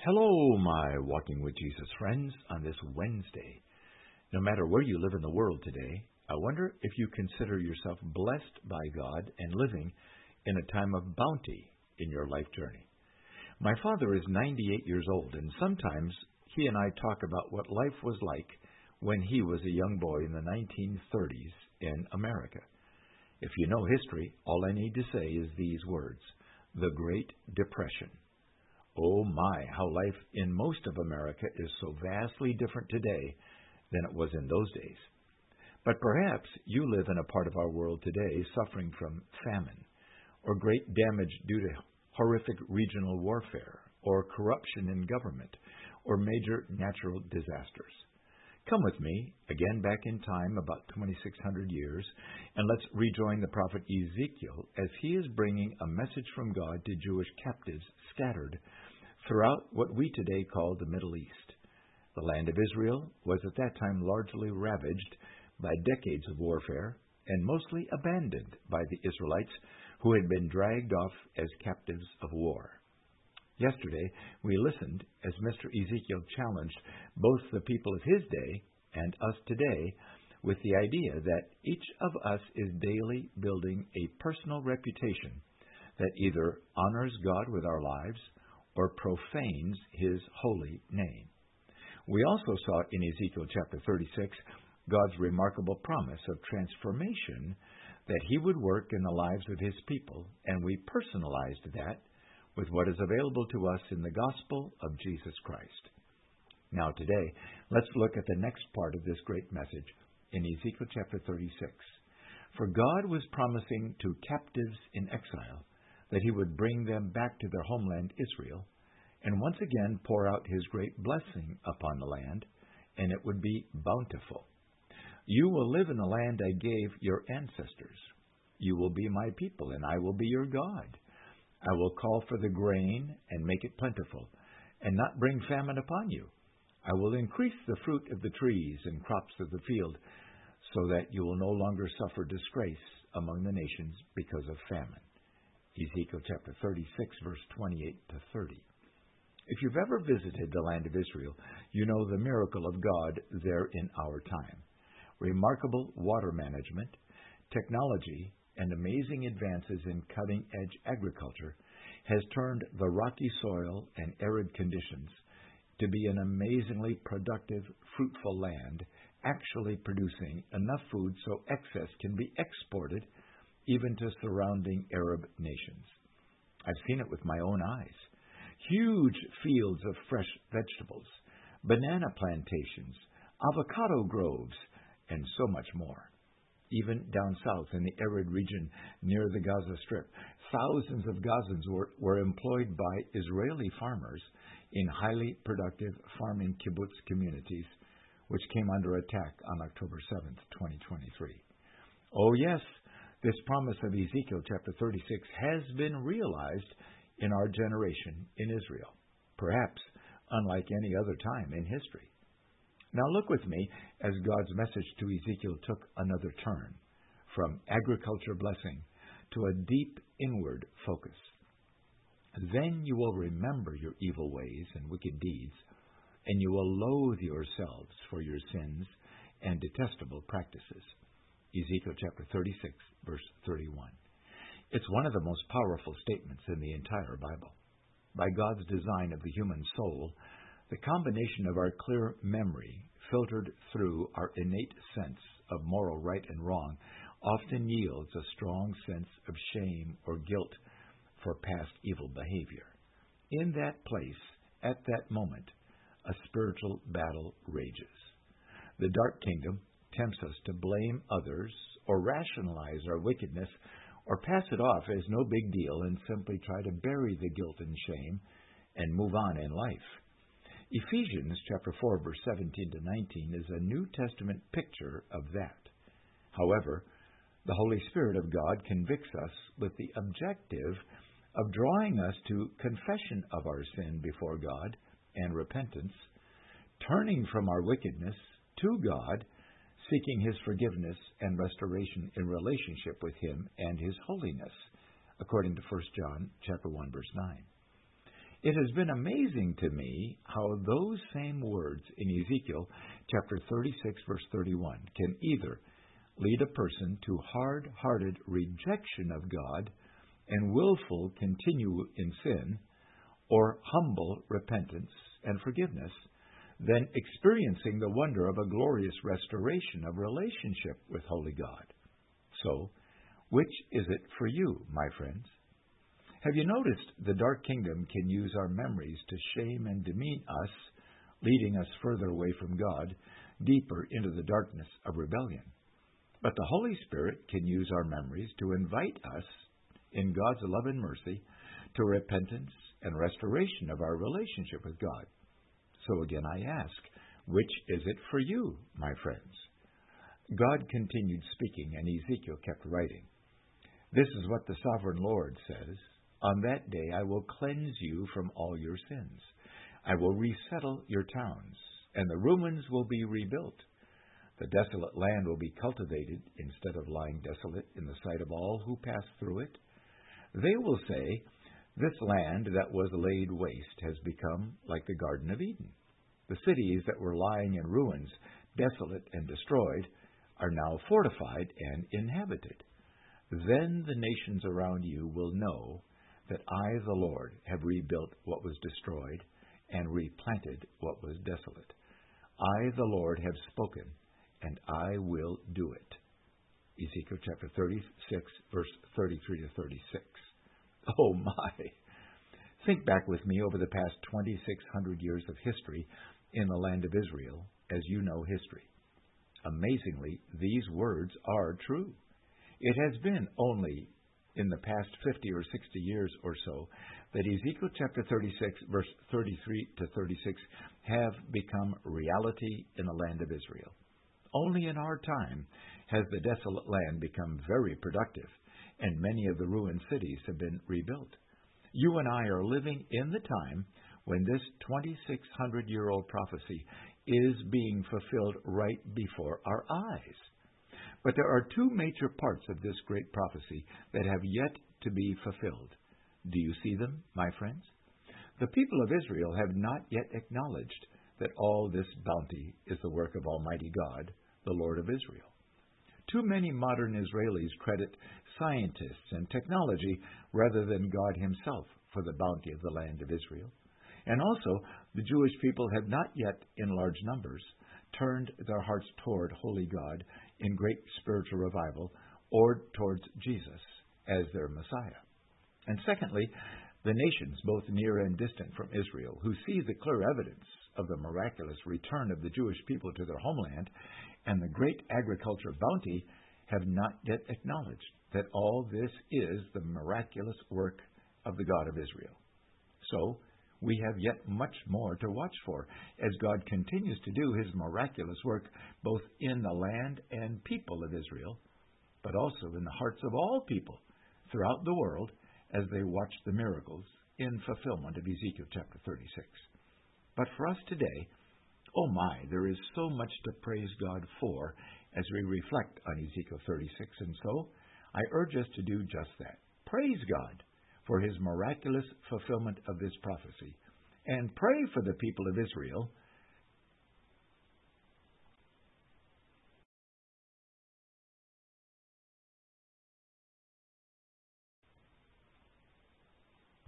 Hello, my Walking with Jesus friends, on this Wednesday. No matter where you live in the world today, I wonder if you consider yourself blessed by God and living in a time of bounty in your life journey. My father is 98 years old, and sometimes he and I talk about what life was like when he was a young boy in the 1930s in America. If you know history, all I need to say is these words: the Great Depression. Oh my, how life in most of America is so vastly different today than it was in those days. But perhaps you live in a part of our world today suffering from famine, or great damage due to horrific regional warfare, or corruption in government, or major natural disasters. Come with me, again back in time, about 2,600 years, and let's rejoin the prophet Ezekiel as he is bringing a message from God to Jewish captives scattered throughout what we today call the Middle East. The land of Israel was at that time largely ravaged by decades of warfare and mostly abandoned by the Israelites who had been dragged off as captives of war. Yesterday, we listened as Mr. Ezekiel challenged both the people of his day and us today with the idea that each of us is daily building a personal reputation that either honors God with our lives or profanes His holy name. We also saw in Ezekiel chapter 36 God's remarkable promise of transformation that He would work in the lives of His people, and we personalized that with what is available to us in the gospel of Jesus Christ. Now today, let's look at the next part of this great message in Ezekiel chapter 36. For God was promising to captives in exile that He would bring them back to their homeland Israel, and once again pour out His great blessing upon the land, and it would be bountiful. You will live in the land I gave your ancestors. You will be my people, and I will be your God. I will call for the grain and make it plentiful, and not bring famine upon you. I will increase the fruit of the trees and crops of the field, so that you will no longer suffer disgrace among the nations because of famine. Ezekiel chapter 36, verse 28 to 30. If you've ever visited the land of Israel, you know the miracle of God there in our time. Remarkable water management, technology, and amazing advances in cutting-edge agriculture has turned the rocky soil and arid conditions to be an amazingly productive, fruitful land, actually producing enough food so excess can be exported even to surrounding Arab nations. I've seen it with my own eyes. Huge fields of fresh vegetables, banana plantations, avocado groves, and so much more. Even down south in the arid region near the Gaza Strip, thousands of Gazans were employed by Israeli farmers in highly productive farming kibbutz communities, which came under attack on October 7th, 2023. Oh yes, this promise of Ezekiel chapter 36 has been realized in our generation in Israel, perhaps unlike any other time in history. Now look with me as God's message to Ezekiel took another turn, from agriculture blessing to a deep inward focus. Then you will remember your evil ways and wicked deeds, and you will loathe yourselves for your sins and detestable practices. Ezekiel chapter 36, verse 31. It's one of the most powerful statements in the entire Bible. By God's design of the human soul, the combination of our clear memory, filtered through our innate sense of moral right and wrong, often yields a strong sense of shame or guilt for past evil behavior. In that place, at that moment, a spiritual battle rages. The dark kingdom tempts us to blame others or rationalize our wickedness or pass it off as no big deal and simply try to bury the guilt and shame and move on in life. Ephesians chapter 4, verse 17 to 19 is a New Testament picture of that. However, the Holy Spirit of God convicts us with the objective of drawing us to confession of our sin before God and repentance, turning from our wickedness to God, seeking His forgiveness and restoration in relationship with Him and His holiness, according to 1 John chapter 1, verse 9. It has been amazing to me how those same words in Ezekiel chapter 36, verse 31 can either lead a person to hard-hearted rejection of God and willful continue in sin, or humble repentance and forgiveness, then experiencing the wonder of a glorious restoration of relationship with Holy God. So, which is it for you, my friends? Have you noticed the dark kingdom can use our memories to shame and demean us, leading us further away from God, deeper into the darkness of rebellion? But the Holy Spirit can use our memories to invite us, in God's love and mercy, to repentance and restoration of our relationship with God. So again I ask, which is it for you, my friends? God continued speaking, and Ezekiel kept writing. This is what the sovereign Lord says. On that day I will cleanse you from all your sins. I will resettle your towns, and the ruins will be rebuilt. The desolate land will be cultivated instead of lying desolate in the sight of all who pass through it. They will say, this land that was laid waste has become like the Garden of Eden. The cities that were lying in ruins, desolate and destroyed, are now fortified and inhabited. Then the nations around you will know that I, the Lord, have rebuilt what was destroyed and replanted what was desolate. I, the Lord, have spoken, and I will do it. Ezekiel chapter 36, verse 33 to 36. Oh my! Think back with me over the past 2,600 years of history in the land of Israel, as you know history. Amazingly, these words are true. It has been only in the past 50 or 60 years or so that Ezekiel chapter 36, verse 33 to 36 have become reality in the land of Israel. Only in our time has the desolate land become very productive, and many of the ruined cities have been rebuilt. You and I are living in the time when this 2,600-year-old prophecy is being fulfilled right before our eyes. But there are two major parts of this great prophecy that have yet to be fulfilled. Do you see them, my friends? The people of Israel have not yet acknowledged that all this bounty is the work of Almighty God, the Lord of Israel. Too many modern Israelis credit scientists and technology rather than God Himself for the bounty of the land of Israel. And also, the Jewish people have not yet, in large numbers, turned their hearts toward Holy God in great spiritual revival, or towards Jesus as their Messiah. And secondly, the nations, both near and distant from Israel, who see the clear evidence of the miraculous return of the Jewish people to their homeland and the great agriculture bounty, have not yet acknowledged that all this is the miraculous work of the God of Israel. So, we have yet much more to watch for as God continues to do His miraculous work both in the land and people of Israel, but also in the hearts of all people throughout the world as they watch the miracles in fulfillment of Ezekiel chapter 36. But for us today, oh my, there is so much to praise God for as we reflect on Ezekiel 36, and so I urge us to do just that. Praise God for His miraculous fulfillment of this prophecy, and pray for the people of Israel